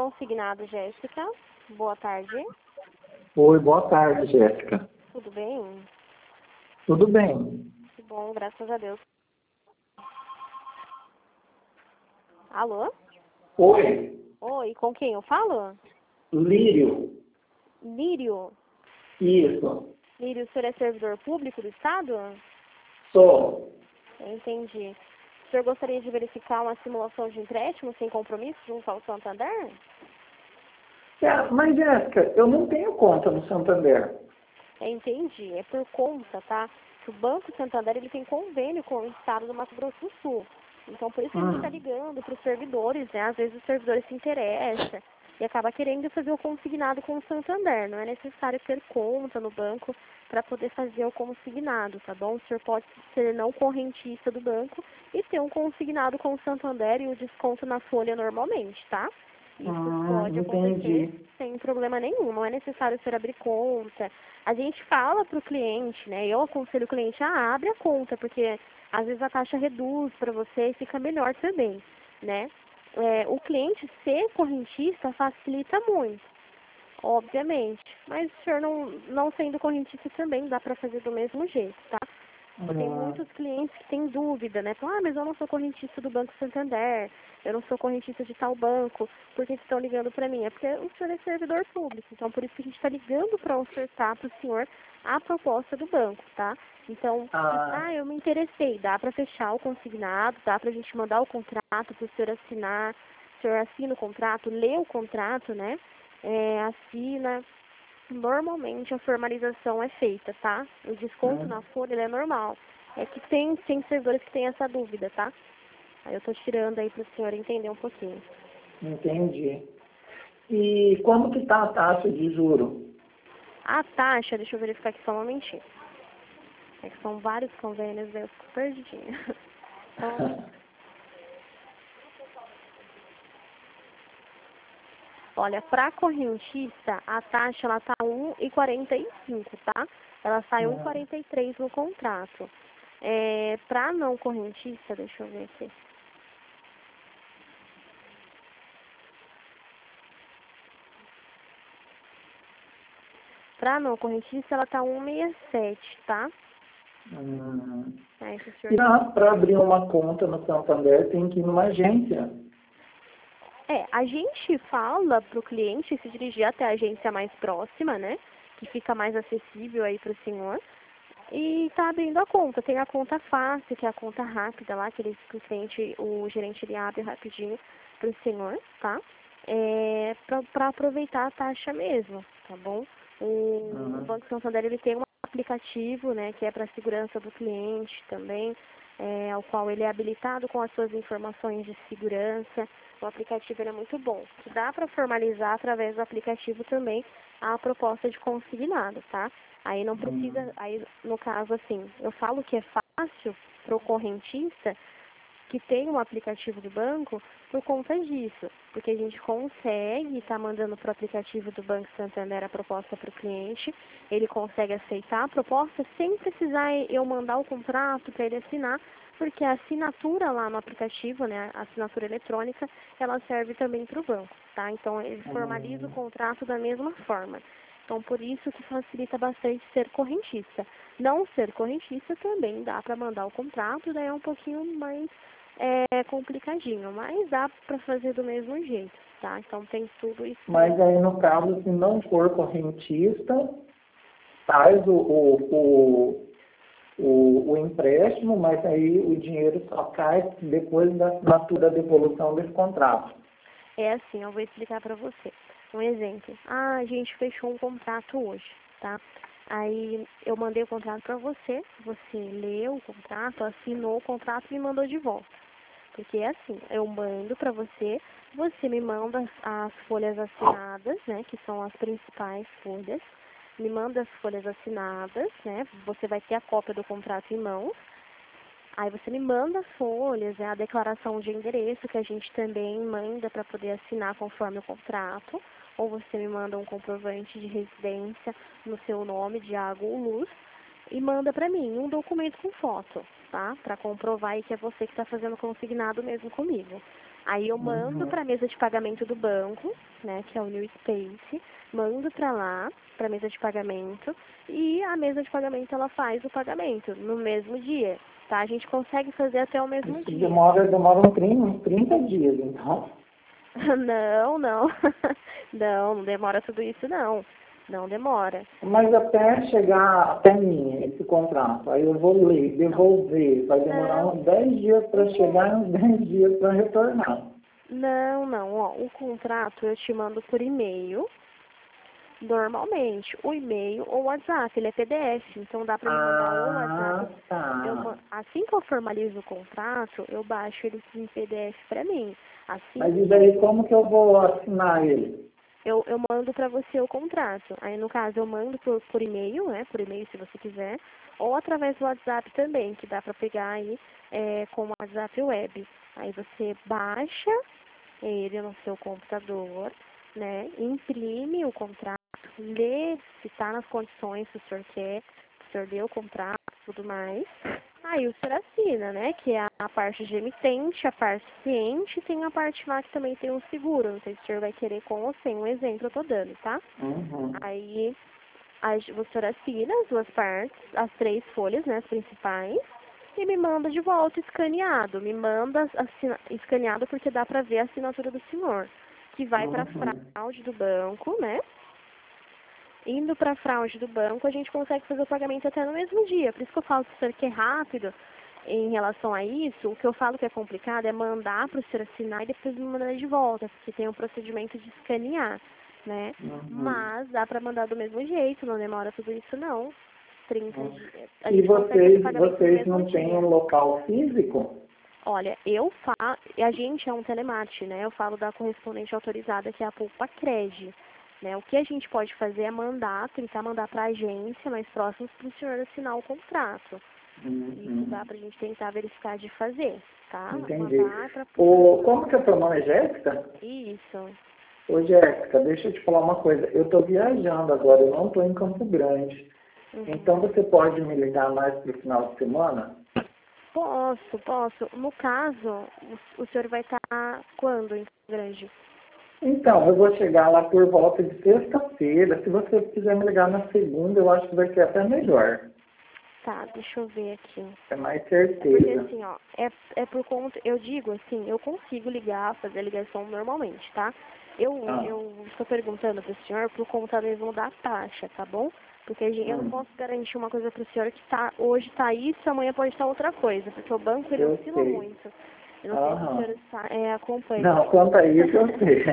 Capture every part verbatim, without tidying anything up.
Consignado, Jéssica. Boa tarde. Oi, boa tarde, Jéssica. Tudo bem? Tudo bem. Que bom, graças a Deus. Alô? Oi, Oi, com quem eu falo? Lírio. Lírio. Isso. Lírio, o senhor é servidor público do Estado? Sou. Eu entendi. O senhor gostaria de verificar uma simulação de empréstimo sem compromisso junto ao Santander? É, mas, Jéssica, eu não tenho conta no Santander. Eu entendi. É por conta, tá? Que o Banco Santander ele tem convênio com o Estado do Mato Grosso do Sul. Então, por isso que a gente está Hum. ligando para os servidores, né? Às vezes os servidores se interessam e acaba querendo fazer o consignado com o Santander. Não é necessário ter conta no banco para poder fazer o consignado, tá bom? O senhor pode ser não correntista do banco e ter um consignado com o Santander e o desconto na folha normalmente, tá? Isso Hum, pode acontecer entendi. sem problema nenhum, não é necessário você abrir conta. A gente fala para o cliente, né? Eu aconselho o cliente a abre a conta, porque às vezes a taxa reduz para você e fica melhor também, né? É, o cliente ser correntista facilita muito, obviamente. Mas o senhor não, não sendo correntista também dá para fazer do mesmo jeito, tá? Tem Hum. muitos clientes que têm dúvida, né? Falam, ah, mas eu não sou correntista do Banco Santander, eu não sou correntista de tal banco, por que estão ligando para mim? É porque o senhor é servidor público, então por isso que a gente está ligando para ofertar para o senhor a proposta do banco, tá? Então, Ah, ah, eu me interessei, dá para fechar o consignado, dá para a gente mandar o contrato para o senhor assinar, o senhor assina o contrato, lê o contrato, né? É, assina. Normalmente a formalização é feita, tá? O desconto na hum, folha ele é normal. É que tem, tem servidores que têm essa dúvida, tá? Aí eu tô tirando aí para o senhor entender um pouquinho. entendi. E como que está a taxa de juro? A taxa, deixa eu verificar aqui só um momentinho. É que são vários convênios, daí eu fico perdidinha. Só um momento. Olha, para correntista, a taxa ela tá um vírgula quarenta e cinco, tá? Ela sai um vírgula Hum, quarenta e três no contrato. É, para não correntista, deixa eu ver aqui. Para não correntista, ela tá um vírgula sessenta e sete, tá? hum. Aí, se o senhor... E para abrir uma conta no Santander tem que ir numa agência. É, a gente fala para o cliente se dirigir até a agência mais próxima, né? Que fica mais acessível aí para o senhor. E tá abrindo a conta. Tem a conta fácil, que é a conta rápida lá, que, ele, que o cliente, o gerente ele abre rapidinho para o senhor, tá? É, para aproveitar a taxa mesmo, tá bom? O, o Hum, Banco Santander ele tem um aplicativo, né, que é para a segurança do cliente também, é, ao qual ele é habilitado com as suas informações de segurança. O aplicativo ele é muito bom. Dá para formalizar através do aplicativo também a proposta de consignado, tá? Aí não hum. precisa, aí no caso assim, eu falo que é fácil para o correntista que tem um aplicativo do banco por conta disso, porque a gente consegue estar mandando para o aplicativo do Banco Santander a proposta para o cliente, ele consegue aceitar a proposta sem precisar eu mandar o contrato para ele assinar, porque a assinatura lá no aplicativo, né, a assinatura eletrônica, ela serve também para o banco, tá? Então ele formaliza o Hum. contrato da mesma forma. Então, por isso que facilita bastante ser correntista. Não ser correntista também dá para mandar o contrato, daí é um pouquinho mais é, complicadinho, mas dá para fazer do mesmo jeito, tá? Então, tem tudo isso Mas aí, no caso, se não for correntista, faz o, o, o, o, o empréstimo, mas aí o dinheiro só cai depois da assinatura da devolução desse contrato. É assim, eu vou explicar para você. Um exemplo. Ah, a gente fechou um contrato hoje, tá? Aí eu mandei o contrato para você, você leu o contrato, assinou o contrato e me mandou de volta. Porque é assim, eu mando para você, você me manda as, as folhas assinadas, né, que são as principais folhas, me manda as folhas assinadas, né, você vai ter a cópia do contrato em mãos, aí você me manda as folhas, né, a declaração de endereço que a gente também manda para poder assinar conforme o contrato, ou você me manda um comprovante de residência no seu nome de água ou luz e manda para mim um documento com foto, tá? Para comprovar aí que é você que está fazendo consignado mesmo comigo. Aí eu mando Uhum. para a mesa de pagamento do banco, né, que é o New Space, mando para lá, para a mesa de pagamento, e a mesa de pagamento ela faz o pagamento no mesmo dia, tá? A gente consegue fazer até o mesmo Isso dia. demora, demora uns trinta, uns trinta dias, então. Não, não. Não, não demora tudo isso, não. Não demora. Mas até chegar até mim, esse contrato, aí eu vou ler, devolver, vai demorar Não, uns dez dias para chegar e uns dez dias para retornar. não, não. Ó, o contrato eu te mando por e-mail, normalmente. O e-mail ou o WhatsApp, ele é P D F, então dá para me mandar ou o Ah, WhatsApp. Eu, tá. ma- assim que eu formalizo o contrato, eu baixo ele em P D F para mim. Mas Assim e que eu daí como que eu vou assinar ele? Eu, eu mando para você o contrato. Aí, no caso, eu mando por, por e-mail, né? Por e-mail, se você quiser. Ou através do WhatsApp também, que dá para pegar aí é, com o WhatsApp web. Aí você baixa ele no seu computador, né? Imprime o contrato, lê se está nas condições que o senhor quer, que o senhor deu o contrato e tudo mais. Aí o senhor assina, né? Que é a parte de emitente, a parte cliente, e tem a parte lá que também tem o seguro. Não sei se o senhor vai querer com ou sem. Um exemplo eu tô dando, tá? Uhum. Aí a, o senhor assina as duas partes, as três folhas, né? As principais. E me manda de volta escaneado. Me manda assina, escaneado porque dá pra ver a assinatura do senhor. Que vai pra Uhum. fraude do banco, né? Indo para a fraude do banco, a gente consegue fazer o pagamento até no mesmo dia. Por isso que eu falo para o senhor que é rápido em relação a isso. O que eu falo que é complicado é mandar para o senhor assinar e depois me mandar de volta, porque tem um procedimento de escanear, né? Uhum. Mas dá para mandar do mesmo jeito, não demora tudo isso não. trinta Uhum. dias. A E gente consegue fazer o vocês, pagamento no vocês mesmo não têm dia. um local físico? Olha, eu falo, a gente é um telemarte, né? Eu falo da correspondente autorizada, que é a Pulpa Cred. Né? O que a gente pode fazer é mandar, tentar mandar para a agência mais próximos para o senhor assinar o contrato. Isso Uhum. dá para a gente tentar verificar de fazer, tá? Entendi. Mandar para... O, como que é seu nome? É Jéssica? Isso. Ô Jéssica, deixa eu te falar uma coisa. Eu estou viajando agora, eu não estou em Campo Grande. Então Uhum. você pode me ligar mais para o final de semana? Posso, posso. No caso, o, o senhor vai estar quando em Campo Grande? Então, eu vou chegar lá por volta de sexta-feira. Se você quiser me ligar na segunda, eu acho que vai ser até melhor. Tá, deixa eu ver aqui. É mais É porque certeza. assim, ó, é, é por conta, eu digo assim, eu consigo ligar, fazer a ligação normalmente, tá? Eu, Ah, eu estou perguntando para o senhor por conta mesmo da taxa, tá bom? Porque a gente- eu não hum, posso garantir uma coisa para o senhor que tá, hoje tá isso, amanhã pode estar outra coisa, porque o banco ele eu oscila sei. muito. Eu não sei se o Aham. senhor sa- é, acompanha. Não, quanto a isso eu sei.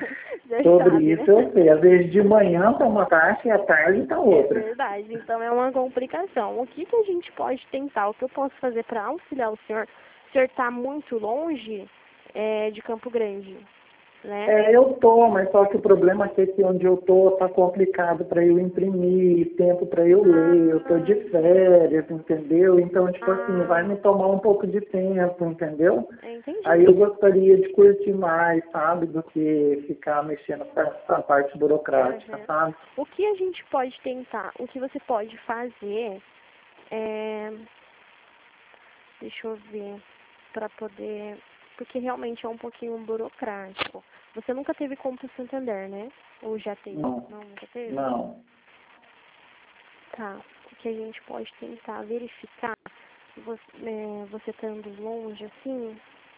O senhor Sobre sabe, né? isso eu sei. Às vezes de manhã tá uma taxa e à tarde tá É outra. verdade, então é uma complicação. O que, que a gente pode tentar? O que eu posso fazer para auxiliar o senhor? O senhor está muito longe é, de Campo Grande, né? É, eu tô, mas só que o problema é que onde eu tô tá complicado para eu imprimir, tempo para eu ler, eu tô de Ah, férias, entendeu? Então, tipo assim, vai ah, me tomar um pouco de tempo, entendeu? Aí entendi. eu gostaria de curtir mais, sabe, do que ficar mexendo com essa parte burocrática, Uhum. sabe? O que a gente pode tentar? O que você pode fazer é... Deixa eu ver, para poder... Porque realmente é um pouquinho burocrático. Você nunca teve conta Santander, né? Ou já teve? Não, Não, nunca teve? não. Tá. O que a gente pode tentar verificar, você, é, você estando longe assim,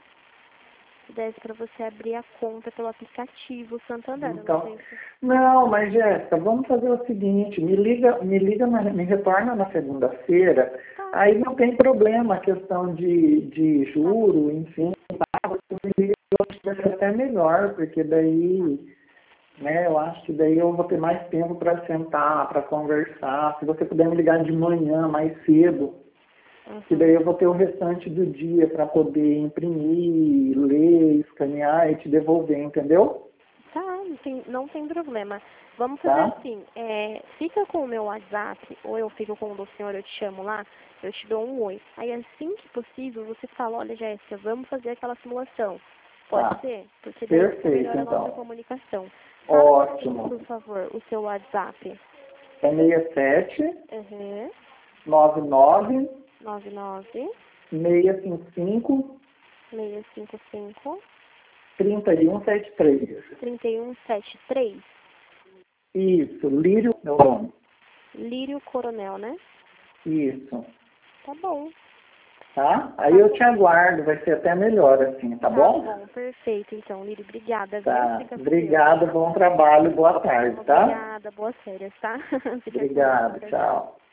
se desse para você abrir a conta pelo aplicativo Santander. Eu não Então, sei se... não, mas Jéssica, vamos fazer o seguinte, me liga, me liga, na- me retorna na segunda-feira, Tá, aí não tem problema a questão de, de tá bom. juro, enfim, tá? Você me liga, eu acho que vai ser até melhor, porque daí, né, eu acho que daí eu vou ter mais tempo para sentar, para conversar, se você puder me ligar de manhã, mais cedo, que daí Uhum. eu vou ter o restante do dia para poder imprimir, ler, escanear e te devolver, entendeu? Tá, não tem, não tem problema. Vamos fazer Tá? assim, é, fica com o meu WhatsApp, ou eu fico com o do senhor, eu te chamo lá, eu te dou um oi. Aí assim que possível, você fala, olha Jéssica, vamos fazer aquela simulação. Pode Tá. ser? Porque daí fica Perfeito, melhor a nossa então. comunicação. Fala pra mim, por Ótimo. favor, o seu WhatsApp. É seis sete Uhum. nove nove nove nove seis cinco cinco seis cinco cinco trinta e um setenta e três. trinta e um setenta e três? Isso, Lírio, meu nome. Lírio Coronel, né? Isso. Tá bom. Tá? Aí eu te aguardo, vai ser até melhor assim, tá, Tá bom? bom, perfeito. Então, Lírio, obrigada, viu? Tá. Fica com Obrigado, Deus. bom trabalho, boa tarde, tá? Obrigada, boas férias, tá? Fica com Deus. Obrigado, Tchau, tchau. tchau.